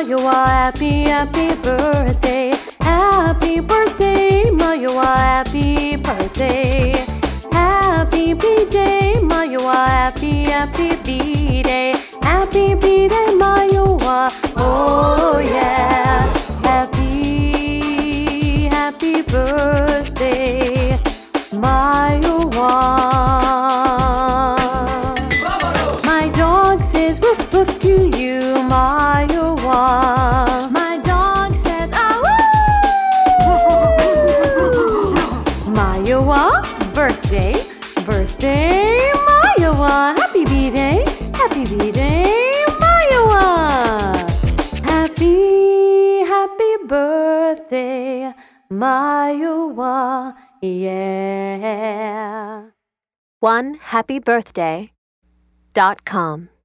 Mayowa. Happy, happy birthday. Happy birthday, Mayowa. Happy birthday. Happy B-Day, Mayowa. Happy, happy B-Day. Happy B-Day, Mayowa. Oh yeah. Happy, happy birthday, Mayowa. My dog says woof woof to you, Mayowa. My dog says ah woo. Mayowa, birthday, birthday, Mayowa. Happy B-Day, happy B-Day, Mayowa. Happy, happy birthday, Mayowa. Yeah. OneHappyBirthday.com